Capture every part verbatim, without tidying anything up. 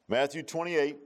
Matthew twenty-eight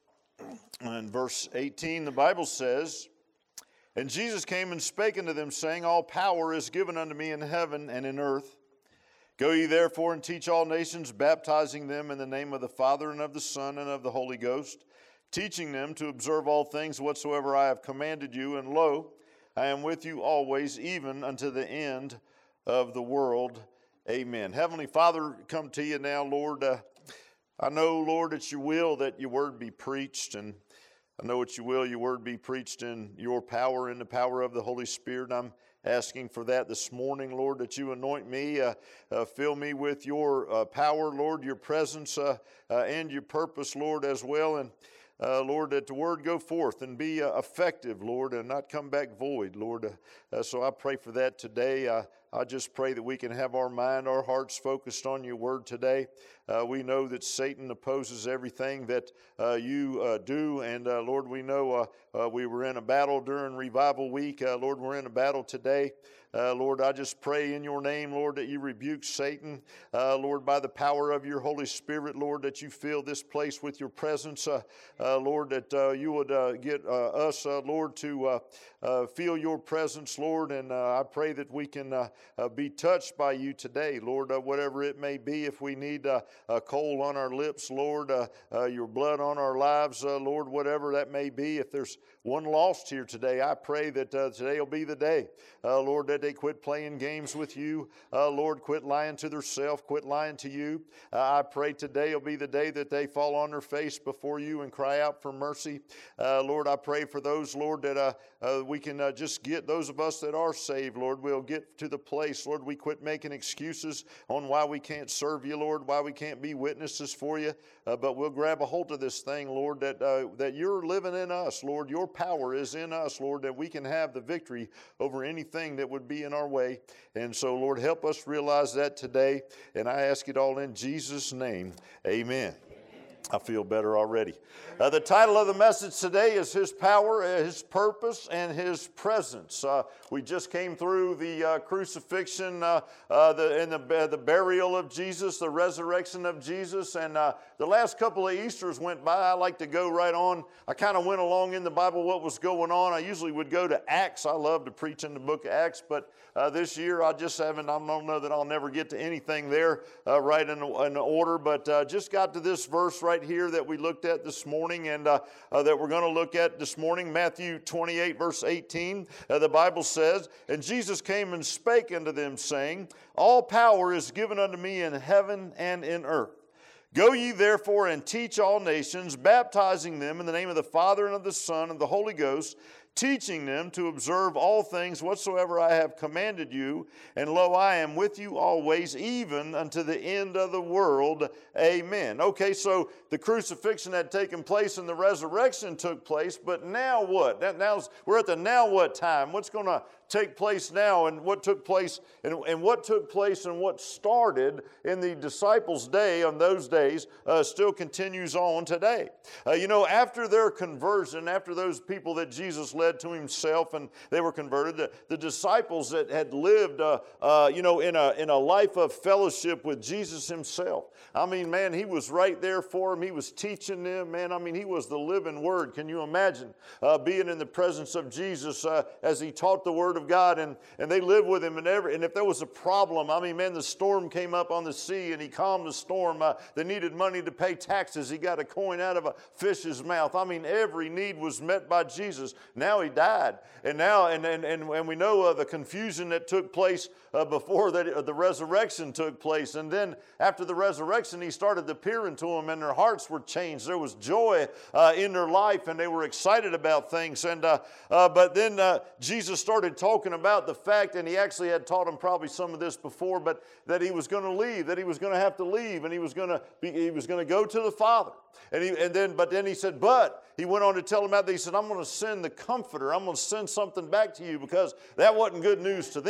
and verse eighteen, the Bible says, "And Jesus came and spake unto them, saying, All power is given unto me in heaven and in earth. Go ye therefore and teach all nations, baptizing them in the name of the Father and of the Son and of the Holy Ghost, teaching them to observe all things whatsoever I have commanded you. And lo, I am with you always, even unto the end of the world. Amen." Heavenly Father, come to you now, Lord. Uh, I know, Lord, it's your will that your word be preached, and I know it's your will your word be preached in your power and the power of the Holy Spirit. I'm asking for that this morning, Lord, that you anoint me, uh, uh, fill me with your uh, power, Lord, your presence uh, uh, and your purpose, Lord, as well. And Uh, Lord, that the word go forth and be uh, effective, Lord, and not come back void, Lord. Uh, uh, so I pray for that today. Uh, I just pray that we can have our mind, our hearts focused on your word today. Uh, we know that Satan opposes everything that uh, you uh, do, and uh, Lord, we know uh, uh, we were in a battle during Revival Week. Uh, Lord, we're in a battle today. Uh, Lord, I just pray in your name, Lord, that you rebuke Satan, uh, Lord, by the power of your Holy Spirit, Lord, that you fill this place with your presence, uh, uh, Lord, that uh, you would uh, get uh, us, uh, Lord, to uh, uh, feel your presence, Lord, and uh, I pray that we can uh, uh, be touched by you today, Lord, uh, whatever it may be. If we need uh, a coal on our lips, Lord, uh, uh, your blood on our lives, uh, Lord, whatever that may be. If there's one lost here today, I pray that uh, today will be the day, uh, Lord, that they quit playing games with you. Uh, Lord, quit lying to themselves, quit lying to you. Uh, I pray today will be the day that they fall on their face before you and cry out for mercy. Uh, Lord, I pray for those, Lord, that uh, uh, we can uh, just get, those of us that are saved, Lord, we'll get to the place, Lord, we quit making excuses on why we can't serve you, Lord, why we can't be witnesses for you, uh, but we'll grab a hold of this thing, Lord, that, uh, that you're living in us, Lord. Your power is in us, Lord, that we can have the victory over anything that would be in our way. And so, Lord, help us realize that today. And I ask it all in Jesus' name. Amen. I feel better already. Uh, the title of the message today is His Power, His Purpose, and His Presence. Uh, we just came through the uh, crucifixion uh, uh, the, and the, uh, the burial of Jesus, the resurrection of Jesus, and uh, the last couple of Easters went by. I like to go right on. I kind of went along in the Bible what was going on. I usually would go to Acts. I love to preach in the book of Acts, but uh, this year I just haven't, I don't know that I'll never get to anything there uh, right in, in order, but uh, just got to this verse right here that we looked at this morning and uh, uh, that we're going to look at this morning, Matthew twenty-eight, verse eighteen. Uh, the Bible says, "And Jesus came and spake unto them, saying, All power is given unto me in heaven and in earth. Go ye therefore and teach all nations, baptizing them in the name of the Father and of the Son and of the Holy Ghost, teaching them to observe all things whatsoever I have commanded you. And lo, I am with you always, even unto the end of the world. Amen." Okay, so the crucifixion had taken place and the resurrection took place, but now what? That now's, we're at the now what time. What's going to take place now, and what took place and, and what took place and what started in the disciples' day on those days uh, still continues on today. Uh, you know, after their conversion, after those people that Jesus led to himself and they were converted, the, the disciples that had lived, uh, uh, you know, in a in a life of fellowship with Jesus himself. I mean, man, he was right there for them. He was teaching them, man. I mean, he was the living word. Can you imagine uh, being in the presence of Jesus uh, as he taught the word of God, and, and they lived with him, and every, and if there was a problem, I mean, man, the storm came up on the sea and he calmed the storm. Uh, they needed money to pay taxes. He got a coin out of a fish's mouth. I mean, every need was met by Jesus. Now he died, and now and and and, and we know uh, the confusion that took place uh, before that uh, the resurrection took place, and then after the resurrection, he started appearing to them, and their hearts were changed. There was joy uh, in their life, and they were excited about things. And uh, uh, but then uh, Jesus started talking about the fact, and he actually had taught them probably some of this before, but that he was going to leave, that he was going to have to leave, and he was going to be, he was going to go to the Father. And he and then but then he said, but he went on to tell them out that he said, I'm going to send the Comforter. I'm going to send something back to you, because that wasn't good news to them.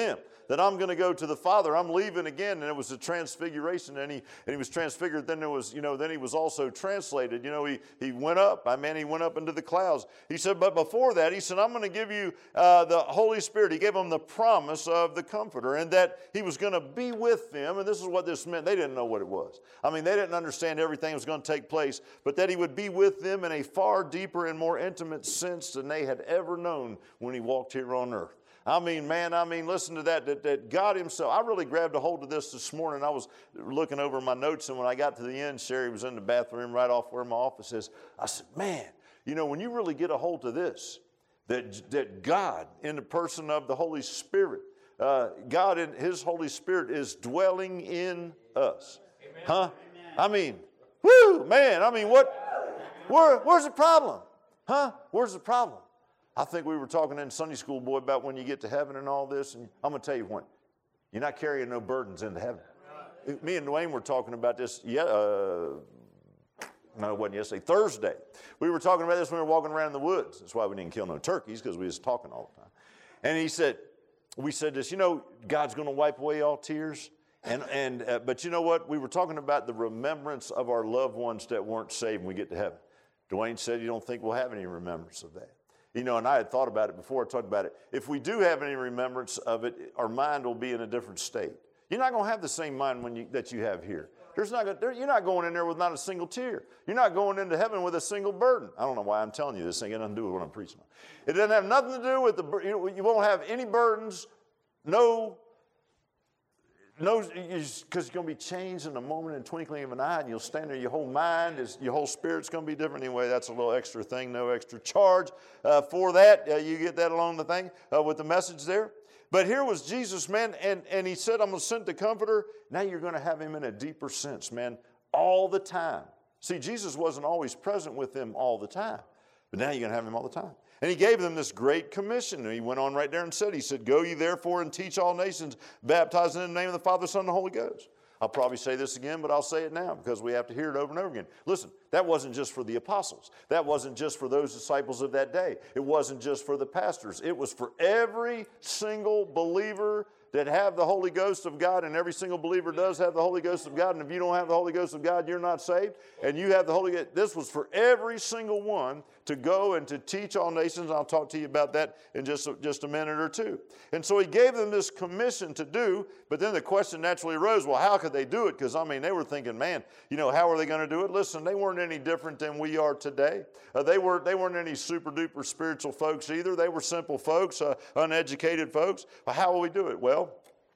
that I'm going to go to the Father. I'm leaving again. And it was a transfiguration, and he and he was transfigured. Then there was, you know, then he was also translated. You know, he he went up. I mean, he went up into the clouds. He said, but before that, he said, I'm going to give you uh, the Holy Spirit. He gave them the promise of the Comforter, and that he was going to be with them. And this is what this meant. They didn't know what it was. I mean, they didn't understand everything that was going to take place, but that he would be with them in a far deeper and more intimate sense than they had ever known when he walked here on earth. I mean, man, I mean, listen to that, that, that God himself, I really grabbed a hold of this this morning. I was looking over my notes, and when I got to the end, Sherry was in the bathroom right off where my office is. I said, man, you know, when you really get a hold of this, that, that God, in the person of the Holy Spirit, uh, God in his Holy Spirit is dwelling in us. Amen. Huh? Amen. I mean, whoo, man, I mean, what, where, where's the problem? Huh? Where's the problem? I think we were talking in Sunday school, boy, about when you get to heaven and all this, and I'm going to tell you what, you're not carrying no burdens into heaven. Me and Dwayne were talking about this, yeah, uh, no, it wasn't yesterday, Thursday. We were talking about this when we were walking around in the woods. That's why we didn't kill no turkeys, because we was talking all the time. And he said, we said this, you know, God's going to wipe away all tears. And, and uh, but you know what? We were talking about the remembrance of our loved ones that weren't saved when we get to heaven. Dwayne said you don't think we'll have any remembrance of that. You know, and I had thought about it before I talked about it. If we do have any remembrance of it, our mind will be in a different state. You're not going to have the same mind when you, that you have here. There's not gonna, there, you're not going in there with not a single tear. You're not going into heaven with a single burden. I don't know why I'm telling you this thing. It doesn't do with what I'm preaching on. It doesn't have nothing to do with the, you, you won't have any burdens, no, no, because you're going to be changed in a moment, in the twinkling of an eye, and you'll stand there. Your whole mind, is, your whole spirit's going to be different. Anyway, that's a little extra thing, no extra charge uh, for that. Uh, you get that along the thing uh, with the message there. But here was Jesus, man, and, and he said, I'm going to send the Comforter. Now you're going to have him in a deeper sense, man, all the time. See, Jesus wasn't always present with them all the time, but now you're going to have him all the time. And he gave them this great commission. And he went on right there and said, he said, go ye therefore and teach all nations, baptizing in the name of the Father, Son, and the Holy Ghost. I'll probably say this again, but I'll say it now because we have to hear it over and over again. Listen, that wasn't just for the apostles. That wasn't just for those disciples of that day. It wasn't just for the pastors. It was for every single believer that have the Holy Ghost of God, and every single believer does have the Holy Ghost of God, and if you don't have the Holy Ghost of God, you're not saved, and you have the Holy Ghost. This was for every single one to go and to teach all nations. I'll talk to you about that in just a, just a minute or two. And so he gave them this commission to do, but then the question naturally arose, well, how could they do it? Because, I mean, they were thinking, man, you know, how are they going to do it? Listen, they weren't any different than we are today. Uh, they, were, they weren't any super-duper spiritual folks either. They were simple folks, uh, uneducated folks. Well, how will we do it? Well,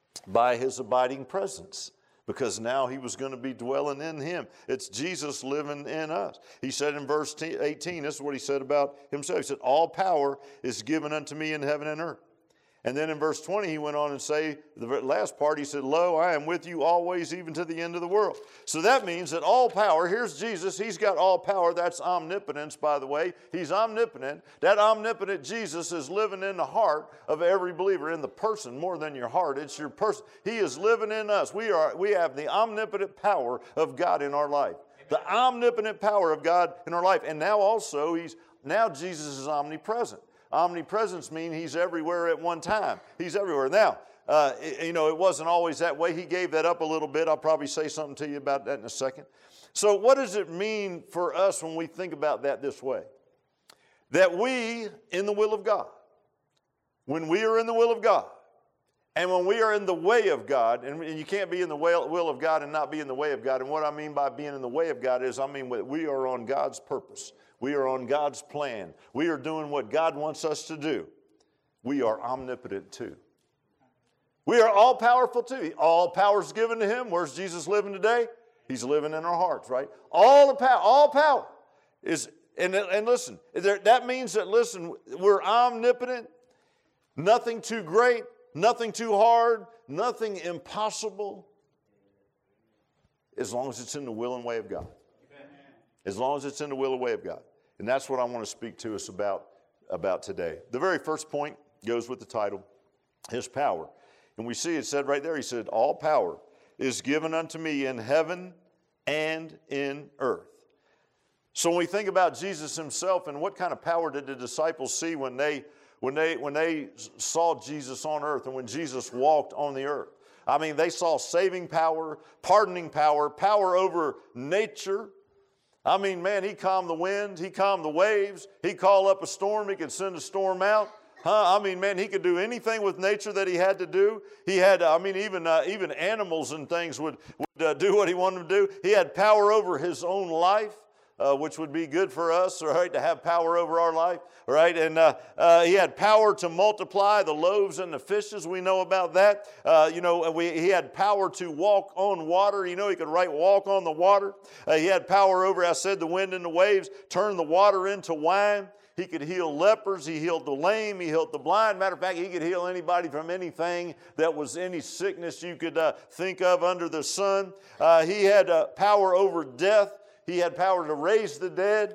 by his abiding presence, because now he was going to be dwelling in him. It's Jesus living in us. He said in verse eighteen, this is what he said about himself. He said, all power is given unto me in heaven and earth. And then in verse twenty, he went on and say, the last part, he said, lo, I am with you always, even to the end of the world. So that means that all power, here's Jesus, he's got all power. That's omnipotence, by the way. He's omnipotent. That omnipotent Jesus is living in the heart of every believer, in the person more than your heart. It's your person. He is living in us. We are. We have the omnipotent power of God in our life. The omnipotent power of God in our life. And now also, he's now Jesus is omnipresent. Omnipresence means he's everywhere at one time. He's everywhere. Now, uh, it, you know, it wasn't always that way. He gave that up a little bit. I'll probably say something to you about that in a second. So what does it mean for us when we think about that this way? That we, in the will of God, when we are in the will of God, and when we are in the way of God, and you can't be in the will of God and not be in the way of God. And what I mean by being in the way of God is, I mean we are on God's purpose. We are on God's plan. We are doing what God wants us to do. We are omnipotent too. We are all powerful too. All power is given to him. Where's Jesus living today? He's living in our hearts, right? All the power, all power is, and, and listen, that means that, listen, we're omnipotent, nothing too great, nothing too hard, nothing impossible, as long as it's in the will and way of God. As long as it's in the will and way of God. And that's what I want to speak to us about, about today. The very first point goes with the title, his power. And we see it said right there, he said, all power is given unto me in heaven and in earth. So when we think about Jesus himself, and what kind of power did the disciples see when they when they, when they saw Jesus on earth and when Jesus walked on the earth. I mean, they saw saving power, pardoning power, power over nature. I mean, man, he calmed the winds, he calmed the waves, he called up a storm, he could send a storm out. Huh? I mean, man, he could do anything with nature that he had to do. He had, I mean, even uh, even animals and things would, would uh, do what he wanted them to do. He had power over his own life, uh, which would be good for us, right, to have power over our life, right? And uh, uh, he had power to multiply the loaves and the fishes. We know about that. Uh, you know, we, he had power to walk on water. You know, he could right walk on the water. Uh, he had power over, I said, the wind and the waves, turn the water into wine. He could heal lepers. He healed the lame. He healed the blind. Matter of fact, he could heal anybody from anything that was any sickness you could uh, think of under the sun. Uh, he had uh, power over death. He had power to raise the dead,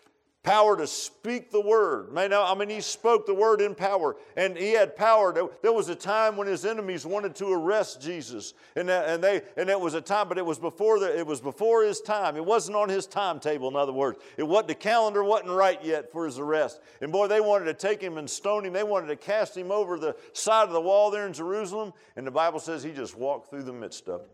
power to speak the word. Man, I mean, he spoke the word in power, and he had power. There was a time when his enemies wanted to arrest Jesus, and that, and they and it was a time, but it was before the, it was before his time. It wasn't on his timetable. In other words, it wasn't the calendar wasn't right yet for his arrest. And boy, they wanted to take him and stone him. They wanted to cast him over the side of the wall there in Jerusalem. And the Bible says he just walked through the midst of them,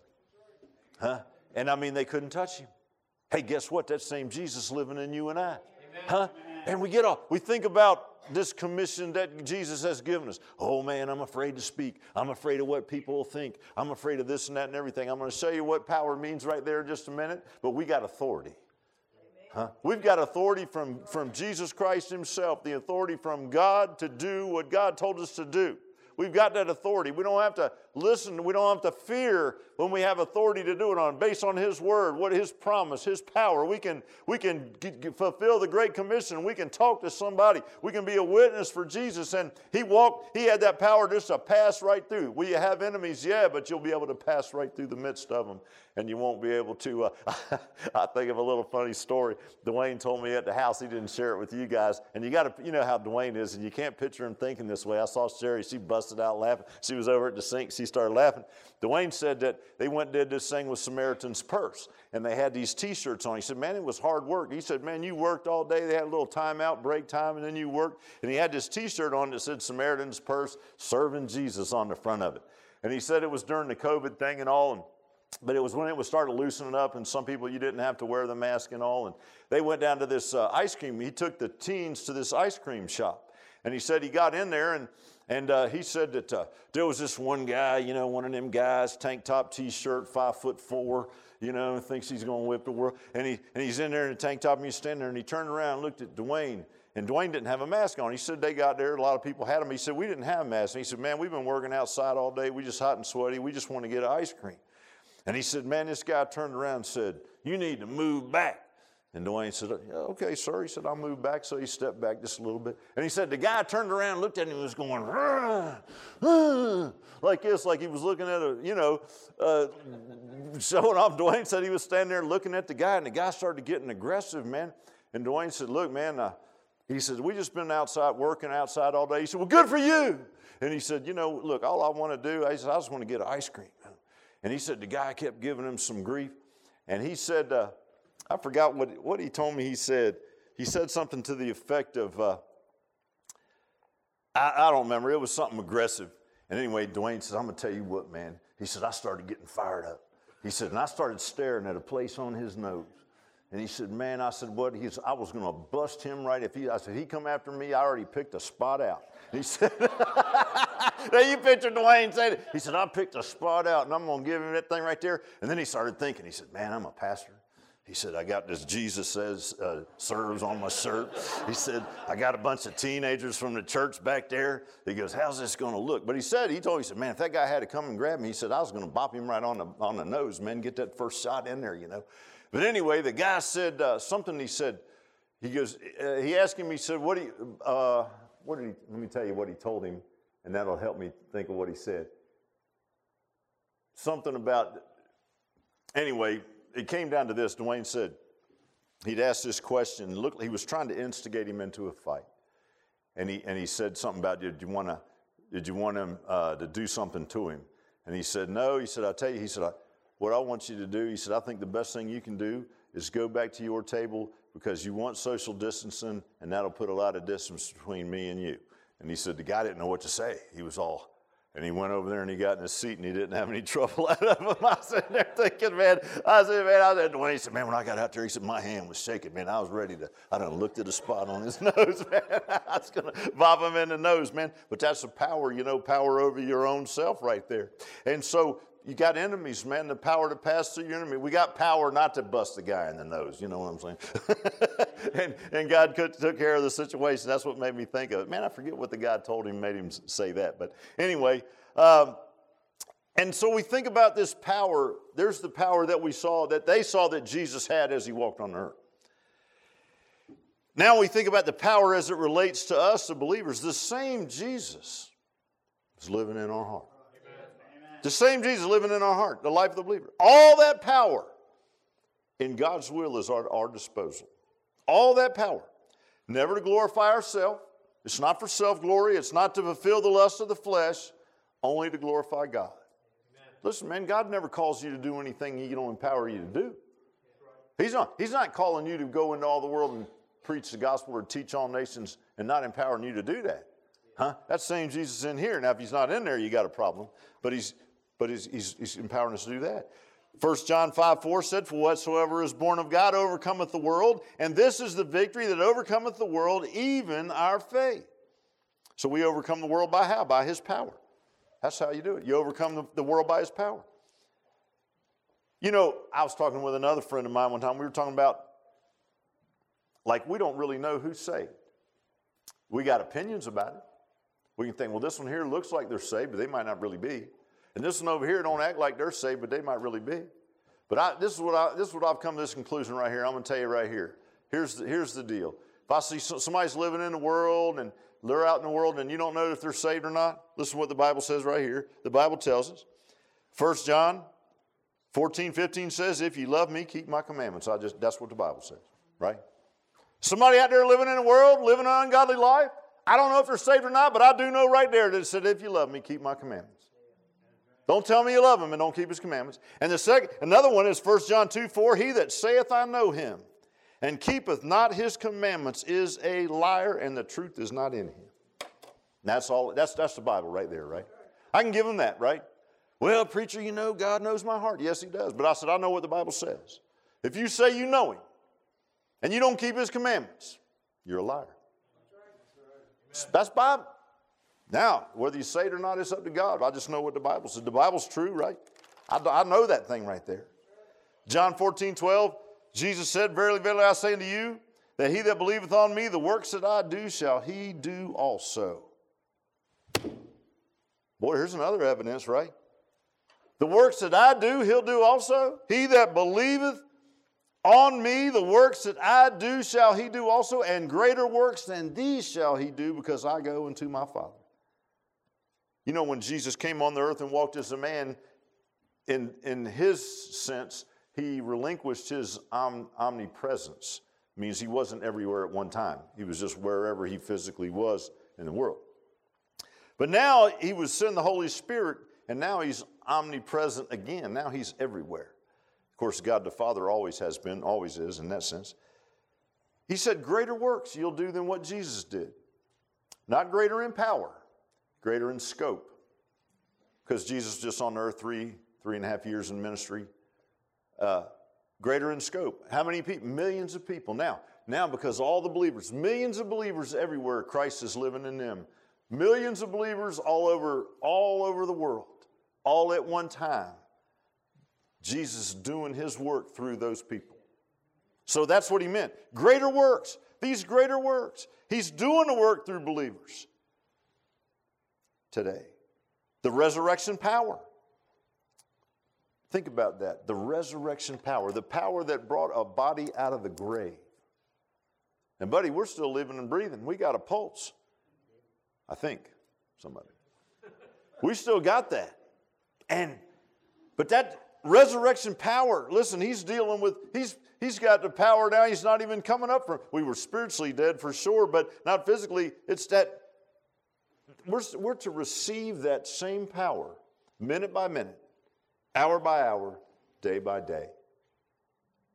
huh? And I mean, they couldn't touch him. Hey, guess what? That same Jesus living in you and I. Amen. Huh? And we get off. We think about this commission that Jesus has given us. Oh, man, I'm afraid to speak. I'm afraid of what people will think. I'm afraid of this and that and everything. I'm going to show you what power means right there in just a minute. But we got authority. Huh? We've got authority from, from Jesus Christ himself, the authority from God to do what God told us to do. We've got that authority. We don't have to listen. We don't have to fear when we have authority to do it on, based on his word, what his promise, his power. We can, we can get, get, fulfill the Great Commission. We can talk to somebody. We can be a witness for Jesus. And he walked, he had that power just to pass right through. Will you have enemies? Yeah, but you'll be able to pass right through the midst of them. And you won't be able to. Uh, I think of a little funny story. Dwayne told me at the house. He didn't share it with you guys. And you got to, you know how Dwayne is, and you can't picture him thinking this way. I saw Sherry. She busted out laughing. She was over at the sink. She started laughing. Dwayne said that they went and did this thing with Samaritan's Purse, and they had these T-shirts on. He said, man, it was hard work. He said, man, you worked all day. They had a little time out, break time, and then you worked. And he had this T-shirt on that said Samaritan's Purse, serving Jesus on the front of it. And he said it was during the COVID thing and all, and but it was when it was started loosening up, and some people, you didn't have to wear the mask and all. And they went down to this uh, ice cream. He took the teens to this ice cream shop. And he said he got in there, and and uh, he said that uh, there was this one guy, you know, one of them guys, tank top, T-shirt, five foot four, you know, thinks he's going to whip the world. And he and he's in there in a tank top, and he's standing there, and he turned around and looked at Dwayne. And Dwayne didn't have a mask on. He said they got there. A lot of people had them. He said, we didn't have masks. And he said, man, we've been working outside all day. We just hot and sweaty. We just want to get ice cream. And he said, man, this guy turned around and said, you need to move back. And Dwayne said, yeah, okay, sir. He said, I'll move back. So he stepped back just a little bit. And he said, the guy turned around and looked at him and was going, rah, rah, like this, like he was looking at a, you know, uh, showing off. Dwayne said he was standing there looking at the guy, and the guy started getting aggressive, man. And Dwayne said, look, man, uh, he said, we just been outside, working outside all day. He said, well, good for you. And he said, you know, look, all I want to do, I said, I just want to get ice cream. And he said the guy kept giving him some grief. And he said, uh, I forgot what, what he told me he said. He said something to the effect of, uh, I, I don't remember. It was something aggressive. And anyway, Dwayne said, I'm going to tell you what, man. He said, I started getting fired up. He said, and I started staring at a place on his nose. And he said, man, I said, what? He said, I was going to bust him right if he, I said, he come after me, I already picked a spot out. He said, now you picture Dwayne saying it. He said, I picked a spot out, and I'm going to give him that thing right there. And then he started thinking. He said, man, I'm a pastor. He said, I got this Jesus says, uh, serves on my shirt. He said, I got a bunch of teenagers from the church back there. He goes, how's this going to look? But he said, he told me, he said, man, if that guy had to come and grab me, he said, I was going to bop him right on the, on the nose, man, get that first shot in there, you know. But anyway, the guy said uh, something. He said, he goes, uh, he asked him, he said, what do you, uh, what did he, let me tell you what he told him, and that'll help me think of what he said. Something about, anyway, it came down to this. Dwayne said, he'd asked this question. Look, he was trying to instigate him into a fight. And he, and he said something about, did you want to, did you want him uh, to do something to him? And he said, no. He said, I'll tell you, he said, I, what I want you to do, he said, I think the best thing you can do is go back to your table because you want social distancing, and that'll put a lot of distance between me and you. And he said the guy didn't know what to say. He was all, and he went over there and he got in his seat and he didn't have any trouble out of him. I was sitting there thinking, man, I said, man, I said, when he said, man, when I got out there, he said, my hand was shaking, man. I was ready to, I done looked at a spot on his nose, man. I was going to bop him in the nose, man. But that's the power, you know, power over your own self right there. And so you got enemies, man, the power to pass through your enemy. We got power not to bust the guy in the nose, you know what I'm saying? and, and God could, took care of the situation. That's what made me think of it. Man, I forget what the guy told him, made him say that. But anyway, um, and so we think about this power. There's the power that we saw, that they saw that Jesus had as he walked on the earth. Now we think about the power as it relates to us, the believers. The same Jesus is living in our heart. The same Jesus living in our heart, the life of the believer. All that power in God's will is at our disposal. All that power. Never to glorify ourselves. It's not for self-glory. It's not to fulfill the lust of the flesh. Only to glorify God. Amen. Listen, man, God never calls you to do anything He don't empower you to do. He's not, he's not calling you to go into all the world and preach the gospel or teach all nations and not empowering you to do that. Huh? That same Jesus in here. Now, if He's not in there, you got a problem. But He's But he's, he's, he's empowering us to do that. First John five four said, for whatsoever is born of God overcometh the world, and this is the victory that overcometh the world, even our faith. So we overcome the world by how? By His power. That's how you do it. You overcome the, the world by His power. You know, I was talking with another friend of mine one time. We were talking about, like, we don't really know who's saved. We got opinions about it. We can think, well, this one here looks like they're saved, but they might not really be. And this one over here don't act like they're saved, but they might really be. But I, this is what I, this is what I've come to this conclusion right here. I'm going to tell you right here. Here's the, here's the deal. If I see somebody's living in the world and they're out in the world and you don't know if they're saved or not, listen to what the Bible says right here. The Bible tells us. First John fourteen fifteen says, if you love me, keep my commandments. I just that's what the Bible says, right? Somebody out there living in the world, living an ungodly life. I don't know if they're saved or not, but I do know right there that it said, if you love me, keep my commandments. Don't tell me you love Him and don't keep His commandments. And the second, another one is First John two four, he that saith I know Him and keepeth not His commandments is a liar, and the truth is not in him. And that's all. That's that's the Bible right there, right? I can give him that, right? Well, preacher, you know, God knows my heart. Yes, He does. But I said, I know what the Bible says. If you say you know Him and you don't keep His commandments, you're a liar. That's Bible. Now, whether you say it or not, it's up to God. I just know what the Bible says. The Bible's true, right? I, I know that thing right there. John fourteen twelve, Jesus said, verily, verily, I say unto you, that he that believeth on me, the works that I do shall he do also. Boy, here's another evidence, right? The works that I do, he'll do also. He that believeth on me, the works that I do shall he do also, and greater works than these shall he do, because I go unto my Father. You know, when Jesus came on the earth and walked as a man, in, in his sense, he relinquished his om, omnipresence. It means he wasn't everywhere at one time. He was just wherever he physically was in the world. But now he was sending the Holy Spirit, and now he's omnipresent again. Now he's everywhere. Of course, God the Father always has been, always is in that sense. He said, greater works you'll do than what Jesus did. Not greater in power, greater in scope. Because Jesus was just on earth three, three and a half years in ministry. Uh, greater in scope. How many people? Millions of people. Now, now because all the believers, millions of believers everywhere, Christ is living in them. Millions of believers all over, all over the world, all at one time. Jesus is doing his work through those people. So that's what he meant. Greater works. These greater works. He's doing the work through believers today. The resurrection power. Think about that. The resurrection power. The power that brought a body out of the grave. And buddy, we're still living and breathing. We got a pulse. I think. Somebody. We still got that. And, but that resurrection power, listen, he's dealing with, he's he's got the power now. He's not even coming up from, we were spiritually dead for sure, but not physically. It's that, we're, we're to receive that same power, minute by minute, hour by hour, day by day.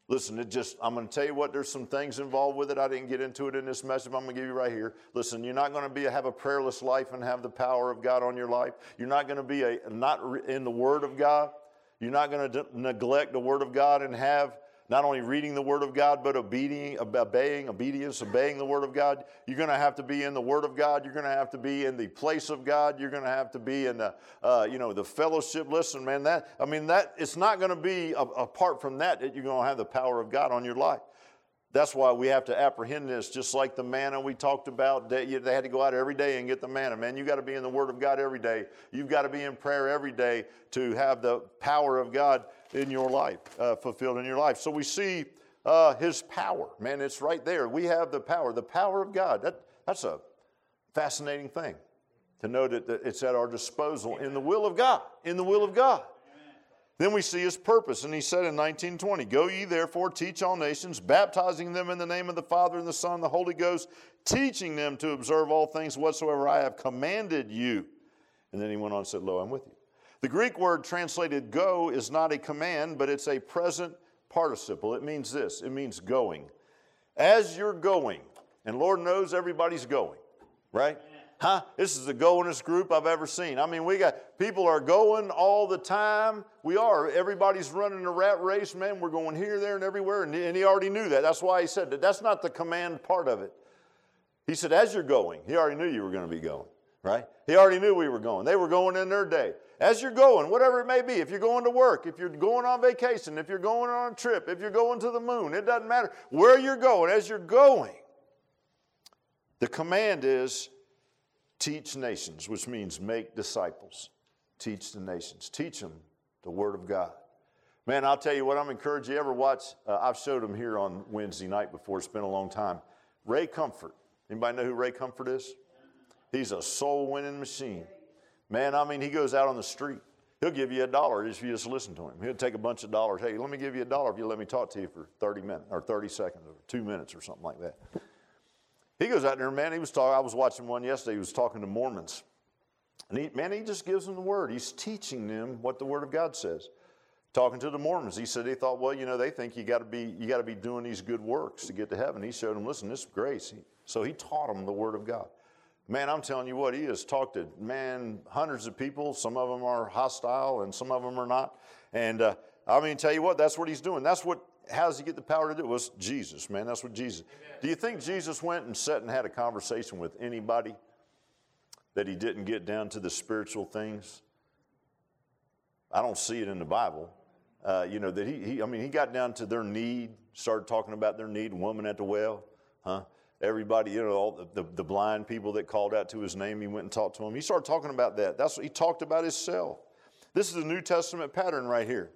Listen, it just, I'm going to tell you what, there's some things involved with it. I didn't get into it in this message, but I'm going to give you right here. Listen, you're not going to be have a prayerless life and have the power of God on your life. You're not going to be a, not in the Word of God. You're not going to neglect the Word of God and have not only reading the Word of God, but obeying, obeying, obedience, obeying the Word of God. You're going to have to be in the Word of God. You're going to have to be in the place of God. You're going to have to be in the, uh, you know, the fellowship. Listen, man, that, I mean, that, it's not going to be a, apart from that that you're going to have the power of God on your life. That's why we have to apprehend this, just like the manna we talked about. They, they had to go out every day and get the manna. Man, you got to be in the Word of God every day. You've got to be in prayer every day to have the power of God in your life, uh, fulfilled in your life. So we see uh, His power. Man, it's right there. We have the power, the power of God. That, that's a fascinating thing to know that, that it's at our disposal in the will of God, in the will of God. Then we see His purpose, and He said in nineteen twenty, "Go ye therefore, teach all nations, baptizing them in the name of the Father and the Son and the Holy Ghost, teaching them to observe all things whatsoever I have commanded you." And then He went on and said, "Lo, I'm with you." The Greek word translated go is not a command, but it's a present participle. It means this. It means going. As you're going, and Lord knows everybody's going, right? Huh? This is the goingest group I've ever seen. I mean, we got, people are going all the time. We are. Everybody's running a rat race, man. We're going here, there, and everywhere. And, and he already knew that. That's why he said that. That's not the command part of it. He said, as you're going, he already knew you were going to be going, right? He already knew we were going. They were going in their day. As you're going, whatever it may be, if you're going to work, if you're going on vacation, if you're going on a trip, if you're going to the moon, it doesn't matter where you're going. As you're going, the command is, teach nations, which means make disciples. Teach the nations. Teach them the Word of God. Man, I'll tell you what, I'm encouraged. You ever watch, uh, I've showed them here on Wednesday night before. It's been a long time. Ray Comfort. Anybody know who Ray Comfort is? He's a soul-winning machine. Man, I mean, he goes out on the street. He'll give you a dollar if you just listen to him. He'll take a bunch of dollars. Hey, let me give you a dollar if you let me talk to you for thirty minutes or thirty seconds or two minutes or something like that. He goes out there, man, he was talking, I was watching one yesterday, he was talking to Mormons. And he, man, he just gives them the Word. He's teaching them what the Word of God says. Talking to the Mormons, he said he thought, well, you know, they think you got to be you got to be doing these good works to get to heaven. He showed them, listen, this is grace. He, so he taught them the Word of God. Man, I'm telling you what, he has talked to, man, hundreds of people. Some of them are hostile and some of them are not. And uh, I mean, tell you what, that's what he's doing. That's what, how does he get the power to do it? Well, it's Jesus, man. That's what Jesus. Amen. Do you think Jesus went and sat and had a conversation with anybody that he didn't get down to the spiritual things? I don't see it in the Bible. Uh, you know, that he, he, I mean, he got down to their need, started talking about their need, woman at the well, huh? Everybody, you know, all the, the, the blind people that called out to his name, he went and talked to them. He started talking about that. That's what he talked about himself. This is the New Testament pattern right here.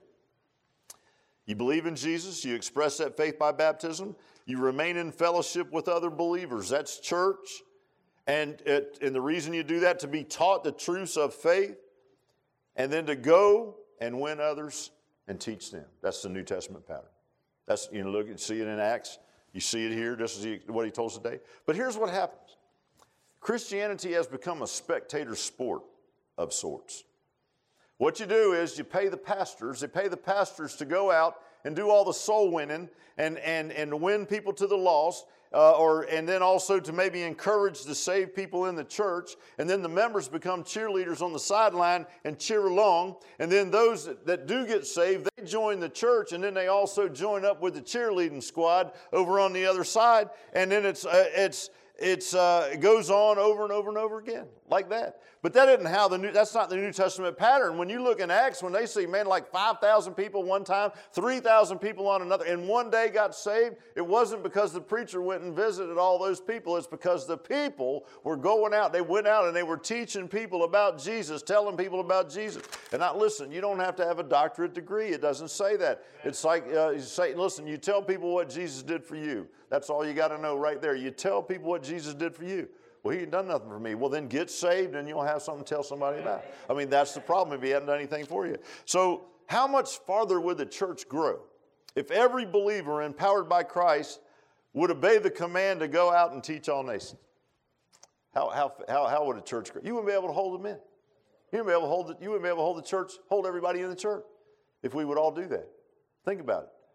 You believe in Jesus, you express that faith by baptism, you remain in fellowship with other believers. That's church. And, it, and the reason you do that, to be taught the truths of faith, and then to go and win others and teach them. That's the New Testament pattern. That's, you know, look and see it in Acts. You see it here. This is what he told us today. But here's what happens. Christianity has become a spectator sport of sorts. What you do is you pay the pastors. They pay the pastors to go out and do all the soul winning and, and, and to win people to the lost. Uh, or and then also to maybe encourage the saved people in the church. And then the members become cheerleaders on the sideline and cheer along. And then those that, that do get saved, they join the church, and then they also join up with the cheerleading squad over on the other side. And then it's uh, it's it's uh, it goes on over and over and over again like that. But that isn't how the new, that's not the New Testament pattern. When you look in Acts, when they see, man, like five thousand people one time, three thousand people on another, and one day got saved, it wasn't because the preacher went and visited all those people. It's because the people were going out. They went out and they were teaching people about Jesus, telling people about Jesus. And now, listen, you don't have to have a doctorate degree. It doesn't say that. It's like, uh, you say, listen, you tell people what Jesus did for you. That's all you got to know right there. You tell people what Jesus did for you. Well, he ain't done nothing for me. Well, then get saved and you'll have something to tell somebody about. I mean, that's the problem if he hadn't done anything for you. So how much farther would the church grow if every believer empowered by Christ would obey the command to go out and teach all nations? How, how, how, how would a church grow? You wouldn't be able to hold them in. You wouldn't be able to hold the, you wouldn't be able to hold the church, hold everybody in the church if we would all do that. Think about it.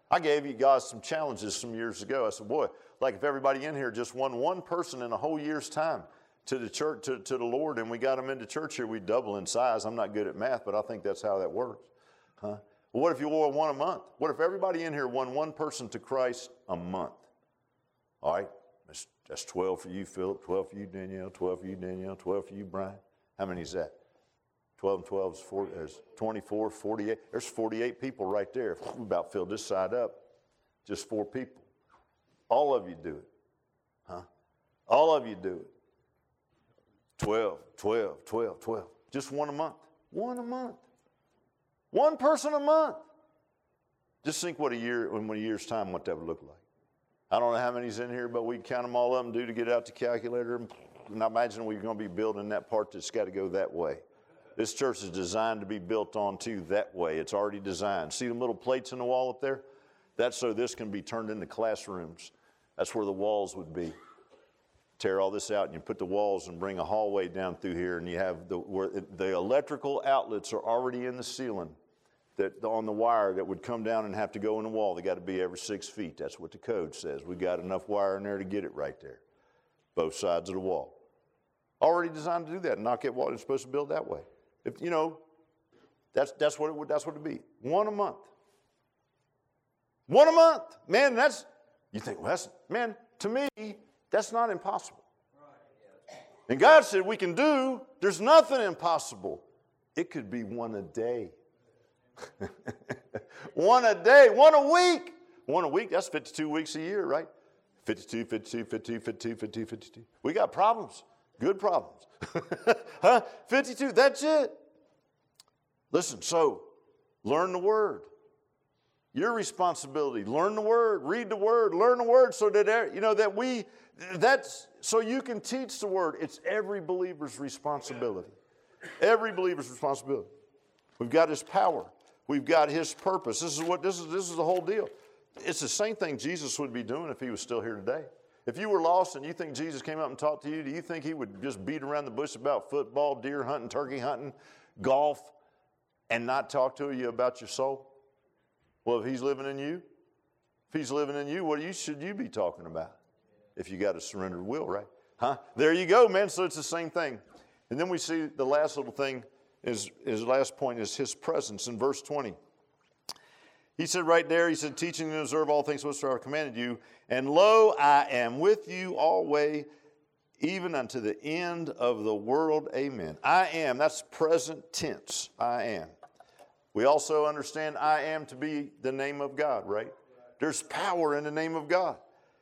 I gave you guys some challenges some years ago. I said, boy, like if everybody in here just won one person in a whole year's time to the church, to, to the Lord, and we got them into church here, we'd double in size. I'm not good at math, but I think that's how that works. Huh? Well, what if you won one a month? What if everybody in here won one person to Christ a month? All right, that's, that's twelve for you, Philip, twelve for you, Danielle, twelve for you, Danielle, twelve for you, Brian. How many is that? twelve and twelve is forty, there's twenty-four, forty-eight. There's forty-eight people right there. We about filled this side up. Just four people. All of you do it. Huh? All of you do it. twelve, twelve, twelve, twelve. Just one a month. One a month. One person a month. Just think what a year, in a year's time, what that would look like. I don't know how many's in here, but we count them all up and do to get out the calculator. And I imagine we're going to be building that part that's got to go that way. This church is designed to be built onto that way. It's already designed. See them little plates in the wall up there? That's so this can be turned into classrooms. That's where the walls would be. Tear all this out and you put the walls and bring a hallway down through here, and you have the where the electrical outlets are already in the ceiling that on the wire that would come down and have to go in the wall. They got to be every six feet. That's what the code says. We got enough wire in there to get it right there. Both sides of the wall. Already designed to do that. Knock it wall. It's supposed to build that way. If you know, that's that's what it would that's what it'd be. One a month. One a month. Man, that's you think, well, that's man, to me, that's not impossible. And God said we can do, there's nothing impossible. It could be one a day. One a day, one a week. One a week, that's fifty-two weeks a year, right? fifty-two, fifty-two, fifty-two, fifty-two, fifty-two, fifty-two. We got problems, good problems. Huh? fifty-two, that's it. Listen, so learn the word. Your responsibility, learn the word, read the word, learn the word so that, you know, that we, that's, so you can teach the word. It's every believer's responsibility. Every believer's responsibility. We've got his power. We've got his purpose. This is what, this is, this is the whole deal. It's the same thing Jesus would be doing if he was still here today. If you were lost and you think Jesus came up and talked to you, do you think he would just beat around the bush about football, deer hunting, turkey hunting, golf, and not talk to you about your soul? Well, if he's living in you, if he's living in you, what you, should you be talking about? If you got a surrendered will, right? Huh? There you go, man. So it's the same thing. And then we see the last little thing, is his last point is his presence in verse twenty. He said right there, he said, teaching and observe all things whatsoever I commanded you. And lo, I am with you always, even unto the end of the world. Amen. I am, that's present tense. I am. We also understand I am to be the name of God, right? There's power in the name of God.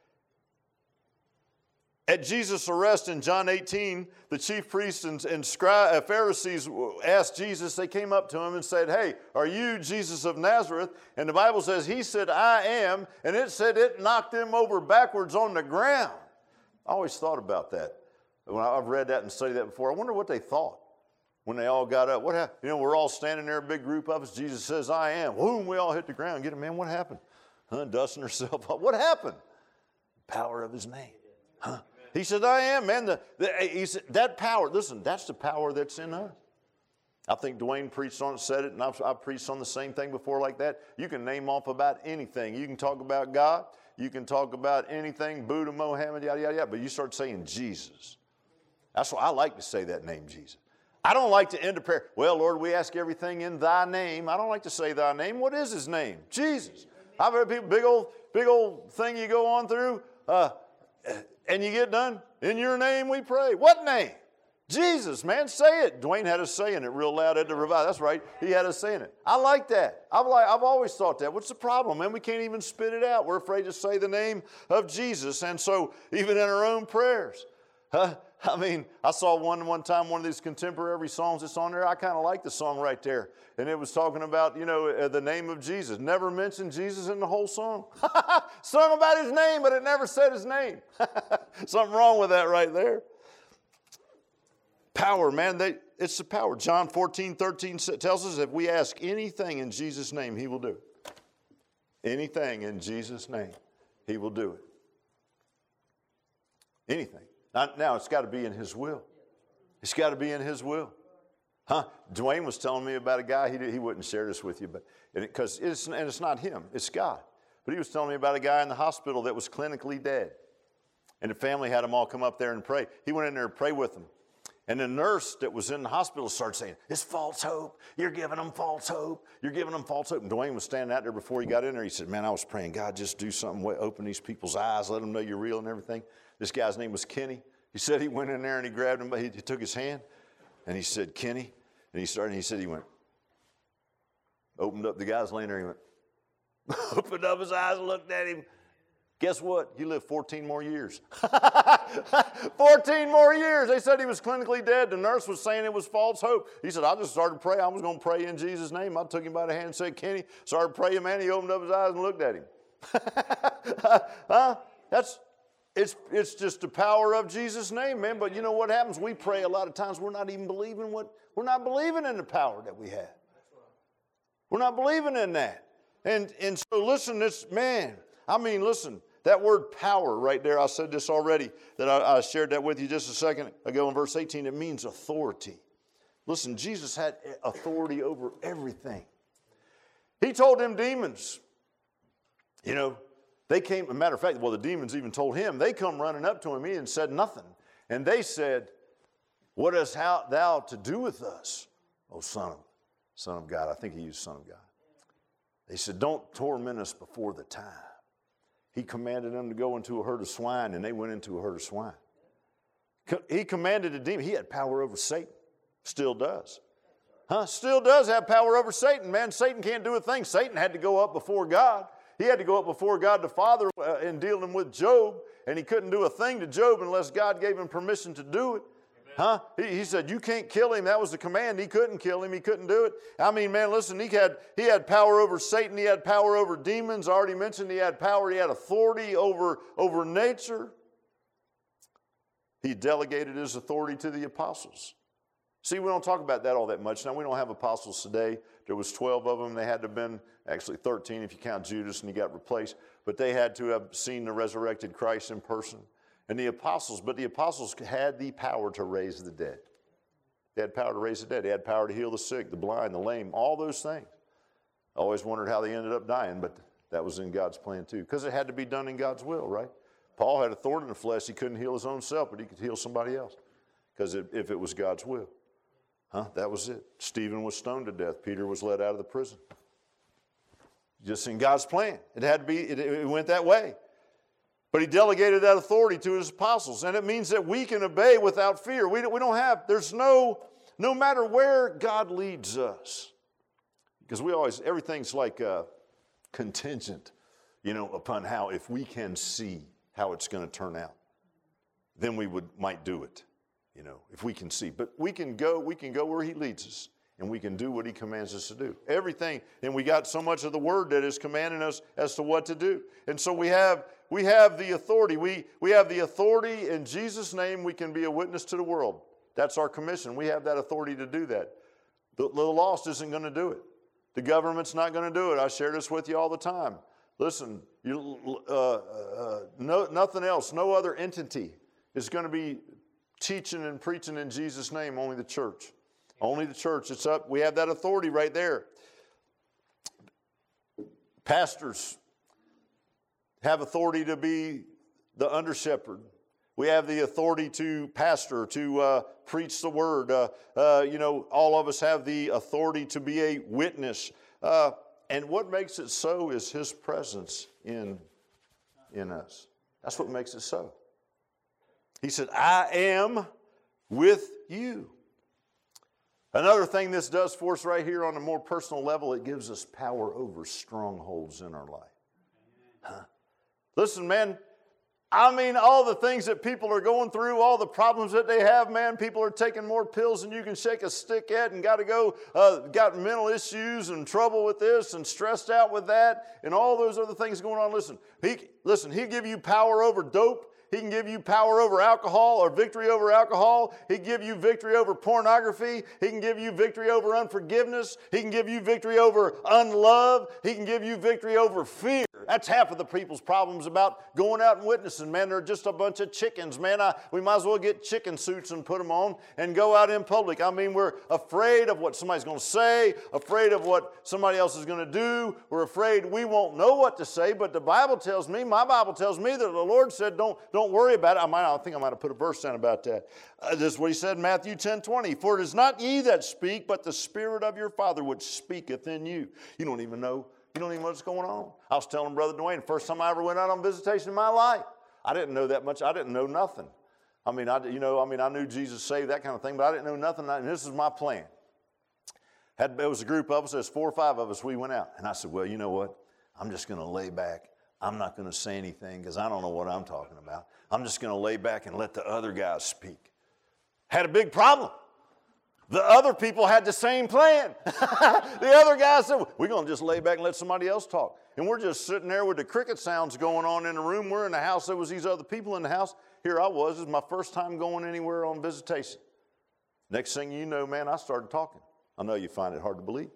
At Jesus' arrest in John eighteen, the chief priests and, and scribe, uh, Pharisees asked Jesus, they came up to him and said, hey, are you Jesus of Nazareth? And the Bible says he said, I am, and it said it knocked him over backwards on the ground. I always thought about that. When I've read that and studied that before, I wonder what they thought when they all got up. What happened? You know, we're all standing there, a big group of us. Jesus says, I am. Boom, we all hit the ground. Get it, man, what happened? Huh, dusting herself up. What happened? Power of his name. Huh? He said, I am, man. The, the, he said, that power, listen, that's the power that's in us. I think Dwayne preached on it, said it, and I've, I've preached on the same thing before like that. You can name off about anything. You can talk about God. You can talk about anything, Buddha, Mohammed, yada, yada, yada. But you start saying Jesus. That's why I like to say that name, Jesus. I don't like to end a prayer. Well, Lord, we ask everything in thy name. I don't like to say thy name. What is his name? Jesus. I've heard people, big old, big old thing you go on through. Uh, And you get done, in your name we pray. What name? Jesus, man, say it. Dwayne had us saying it real loud at the revival. That's right, he had us saying it. I like that. I've, like, I've always thought that. What's the problem, man? We can't even spit it out. We're afraid to say the name of Jesus. And so even in our own prayers, huh? I mean, I saw one one time, one of these contemporary songs that's on there. I kind of like the song right there. And it was talking about, you know, uh, the name of Jesus. Never mentioned Jesus in the whole song. Sung about his name, but it never said his name. Something wrong with that right there. Power, man. They, it's the power. John fourteen, thirteen tells us if we ask anything in Jesus' name, he will do it. Anything in Jesus' name, he will do it. Anything. Now, now it's got to be in his will. It's got to be in his will. Huh? Dwayne was telling me about a guy, he, he wouldn't share this with you, but because it's, and it's not him, it's God. But he was telling me about a guy in the hospital that was clinically dead. And the family had them all come up there and pray. He went in there and prayed with them. And the nurse that was in the hospital started saying, it's false hope. You're giving them false hope. You're giving them false hope. And Dwayne was standing out there before he got in there. He said, man, I was praying, God, just do something. Open these people's eyes. Let them know you're real and everything. This guy's name was Kenny. He said he went in there and he grabbed him. He, he took his hand and he said, Kenny. And he started, and he said, he went, opened up. The guy's laying there. He went, opened up his eyes and looked at him. Guess what? He lived fourteen more years. fourteen more years. They said he was clinically dead. The nurse was saying it was false hope. He said, I just started praying. I was going to pray in Jesus' name. I took him by the hand and said, Kenny. Started praying, man. He opened up his eyes and looked at him. huh? That's, it's, it's just the power of Jesus' name, man. But you know what happens? We pray a lot of times. We're not even believing what, we're not believing in the power that we have. We're not believing in that. And, and so listen, this, man, I mean, listen, that word power right there, I said this already, that I, I shared that with you just a second ago in verse eighteen. It means authority. Listen, Jesus had authority over everything. He told them demons, you know, they came, as a matter of fact, well, the demons even told him, they come running up to him, he and said nothing. And they said, what hast thou to do with us, O Son of, Son of God? I think he used Son of God. They said, don't torment us before the time. He commanded them to go into a herd of swine, and they went into a herd of swine. He commanded a demon. He had power over Satan. Still does. Huh? Still does have power over Satan. Man, Satan can't do a thing. Satan had to go up before God. He had to go up before God the Father uh, and dealing with Job, and he couldn't do a thing to Job unless God gave him permission to do it. Huh? He, he said, you can't kill him. That was the command. He couldn't kill him. He couldn't do it. I mean, man, listen, he had, he had power over Satan. He had power over demons. I already mentioned he had power. He had authority over, over nature. He delegated his authority to the apostles. See, we don't talk about that all that much. Now, we don't have apostles today. There was twelve of them. They had to have been, actually thirteen if you count Judas, and he got replaced. But they had to have seen the resurrected Christ in person. And the apostles, but the apostles had the power to raise the dead. They had power to raise the dead. They had power to heal the sick, the blind, the lame, all those things. I always wondered how they ended up dying, but that was in God's plan too. Because it had to be done in God's will, right? Paul had a thorn in the flesh. He couldn't heal his own self, but he could heal somebody else. Because if it was God's will. Huh? That was it. Stephen was stoned to death. Peter was let out of the prison. Just in God's plan. It had to be, it, it went that way. But he delegated that authority to his apostles. And it means that we can obey without fear. We don't, we don't have, there's no, no matter where God leads us. Because we always, everything's like uh, contingent, you know, upon how, if we can see how it's going to turn out, then we would might do it, you know, if we can see. But we can go, we can go where he leads us. And we can do what he commands us to do. Everything. And we got so much of the word that is commanding us as to what to do. And so we have we have the authority. We, we have the authority in Jesus' name. We can be a witness to the world. That's our commission. We have that authority to do that. The, the lost isn't going to do it. The government's not going to do it. I share this with you all the time. Listen, you, uh, uh, no, nothing else, no other entity is going to be teaching and preaching in Jesus' name, only the church. Only the church. It's up. We have that authority right there. Pastors have authority to be the under shepherd. We have the authority to pastor, to uh, preach the word. Uh, uh, you know, all of us have the authority to be a witness. Uh, and what makes it so is his presence in, in us. That's what makes it so. He said, I am with you. Another thing this does for us right here on a more personal level, it gives us power over strongholds in our life. Huh? Listen, man, I mean, all the things that people are going through, all the problems that they have, man, people are taking more pills than you can shake a stick at and got to go, uh, got mental issues and trouble with this and stressed out with that and all those other things going on. Listen, he, listen, he'll give you power over dope. He can give you power over alcohol or victory over alcohol. He can give you victory over pornography. He can give you victory over unforgiveness. He can give you victory over unlove. He can give you victory over fear. That's half of the people's problems about going out and witnessing. Man, they're just a bunch of chickens. Man, I, we might as well get chicken suits and put them on and go out in public. I mean, we're afraid of what somebody's going to say, afraid of what somebody else is going to do. We're afraid we won't know what to say, but the Bible tells me, my Bible tells me that the Lord said, don't, don't worry about it. I might, I think I might have put a verse down about that. Uh, this is what he said in Matthew ten twenty. For it is not ye that speak, but the Spirit of your Father which speaketh in you. You don't even know. You don't even know what's going on. I was telling Brother Dwayne, the first time I ever went out on visitation in my life, I didn't know that much. I didn't know nothing. I mean, I, you know, I mean, I knew Jesus saved, that kind of thing, but I didn't know nothing. And this is my plan. Had, there was a group of us, there's four or five of us, we went out. And I said, well, you know what? I'm just going to lay back. I'm not going to say anything because I don't know what I'm talking about. I'm just going to lay back and let the other guys speak. Had a big problem. The other people had the same plan. The other guys said, we're going to just lay back and let somebody else talk. And we're just sitting there with the cricket sounds going on in the room. We're in the house. There was these other people in the house. Here I was. This is my first time going anywhere on visitation. Next thing you know, man, I started talking. I know you find it hard to believe.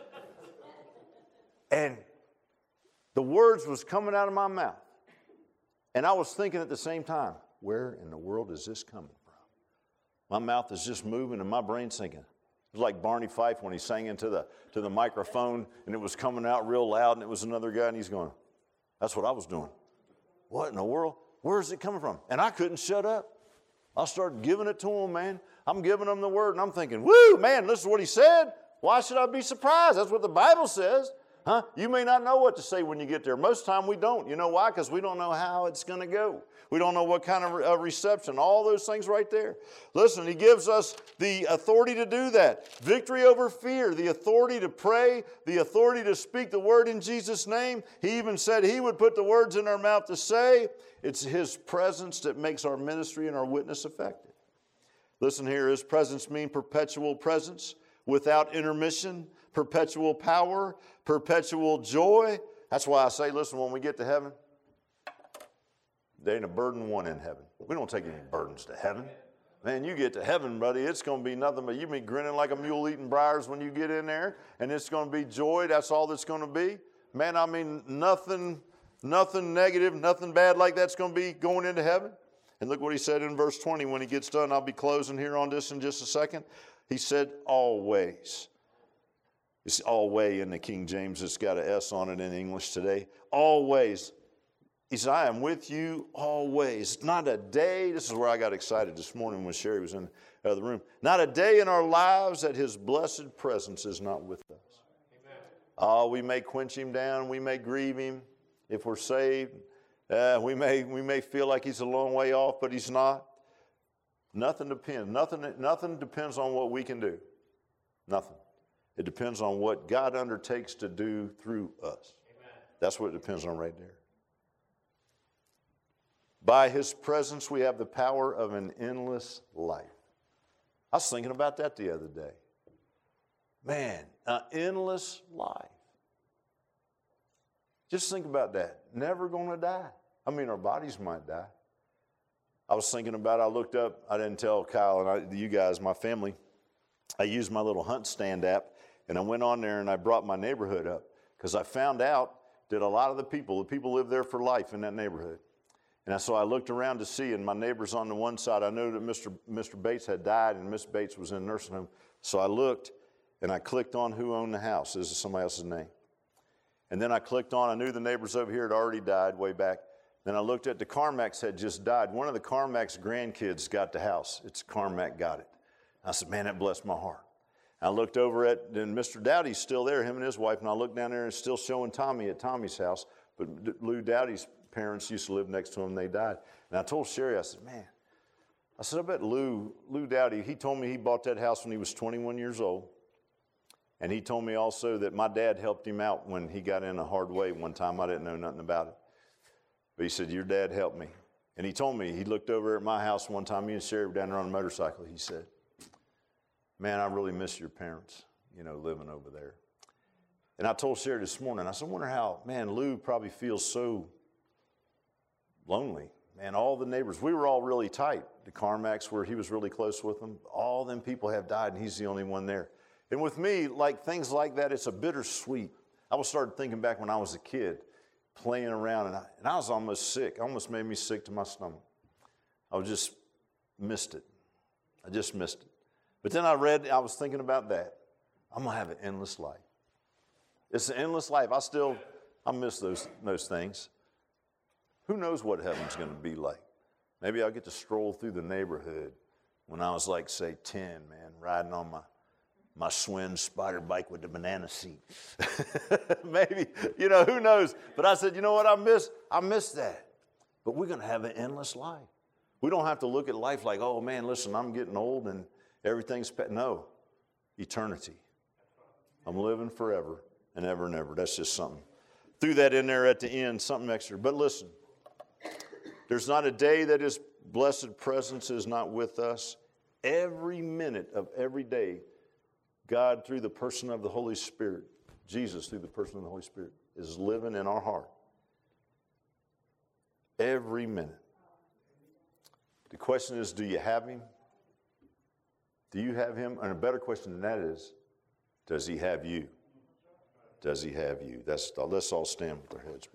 And the words was coming out of my mouth. And I was thinking at the same time, where in the world is this coming from? My mouth is just moving and my brain's thinking. It was like Barney Fife when he sang into the, to the microphone and it was coming out real loud and it was another guy and he's going, that's what I was doing. What in the world? Where is it coming from? And I couldn't shut up. I started giving it to him, man. I'm giving him the word and I'm thinking, woo, man, this is what he said. Why should I be surprised? That's what the Bible says. Huh? You may not know what to say when you get there. Most of the time we don't. You know why? Because we don't know how it's going to go. We don't know what kind of uh, reception. All those things right there. Listen, he gives us the authority to do that. Victory over fear, the authority to pray, the authority to speak the word in Jesus' name. He even said he would put the words in our mouth to say. It's his presence that makes our ministry and our witness effective. Listen here, his presence means perpetual presence without intermission, perpetual power, perpetual joy. That's why I say, listen, when we get to heaven, there ain't a burden one in heaven. We don't take any burdens to heaven. Man, you get to heaven, buddy, it's going to be nothing but you be grinning like a mule eating briars when you get in there, and it's going to be joy. That's all that's going to be. Man, I mean, nothing, nothing negative, nothing bad like that's going to be going into heaven. And look what he said in verse twenty when he gets done. I'll be closing here on this in just a second. He said, always. It's always in the King James. It's got an S on it in English today. Always. He said, I am with you always. Not a day. This is where I got excited this morning when Sherry was in the other room. Not a day in our lives that his blessed presence is not with us. Amen. Oh, we may quench him down. We may grieve him if we're saved. Uh, we may we may feel like he's a long way off, but he's not. Nothing depends. Nothing, nothing depends on what we can do. Nothing. It depends on what God undertakes to do through us. Amen. That's what it depends on right there. By his presence, we have the power of an endless life. I was thinking about that the other day. Man, an endless life. Just think about that. Never going to die. I mean, our bodies might die. I was thinking about it. I looked up. I didn't tell Kyle and I, you guys, my family. I used my little Hunt Stand app, and I went on there and I brought my neighborhood up because I found out that a lot of the people, the people live there for life in that neighborhood. And so I looked around to see, and my neighbors on the one side, I knew that Mister Mister Bates had died, and Miss Bates was in a nursing home. So I looked, and I clicked on who owned the house. This is somebody else's name. And then I clicked on, I knew the neighbors over here had already died way back. Then I looked at the Carmacks had just died. One of the Carmacks' grandkids got the house. It's Carmack got it. I said, man, that blessed my heart. I looked over at, then Mister Dowdy's still there, him and his wife, and I looked down there and it's still showing Tommy at Tommy's house. But Lou Dowdy's parents used to live next to him, they died. And I told Sherry, I said, man, I said, I bet Lou, Lou Dowdy, he told me he bought that house when he was twenty-one years old. And he told me also that my dad helped him out when he got in a hard way one time. I didn't know nothing about it. But he said, your dad helped me. And he told me, he looked over at my house one time, me and Sherry were down there on a motorcycle. He said, man, I really miss your parents, you know, living over there. And I told Sherry this morning, I said, I wonder how, man, Lou probably feels so lonely. Man, all the neighbors, we were all really tight. The Carmacks, where he was really close with them, all them people have died, and he's the only one there. And with me, like things like that, it's a bittersweet. I was started thinking back when I was a kid. playing around, and I, and I was almost sick. It almost made me sick to my stomach. I just missed it. I just missed it. But then I read, I was thinking about that. I'm going to have an endless life. It's an endless life. I still, I miss those, those things. Who knows what heaven's going to be like? Maybe I'll get to stroll through the neighborhood when I was like, say, ten, man, riding on my, my Schwinn spider bike with the banana seat. Maybe, you know, who knows? But I said, you know what I miss? I miss that. But we're going to have an endless life. We don't have to look at life like, oh, man, listen, I'm getting old and everything's pet. No, eternity. I'm living forever and ever and ever. That's just something. Threw that in there at the end, something extra. But listen, there's not a day that His blessed presence is not with us. Every minute of every day, God, through the person of the Holy Spirit, Jesus, through the person of the Holy Spirit, is living in our heart. Every minute. The question is, do you have Him? Do you have Him? And a better question than that is, does He have you? Does He have you? That's, let's all stand with our heads.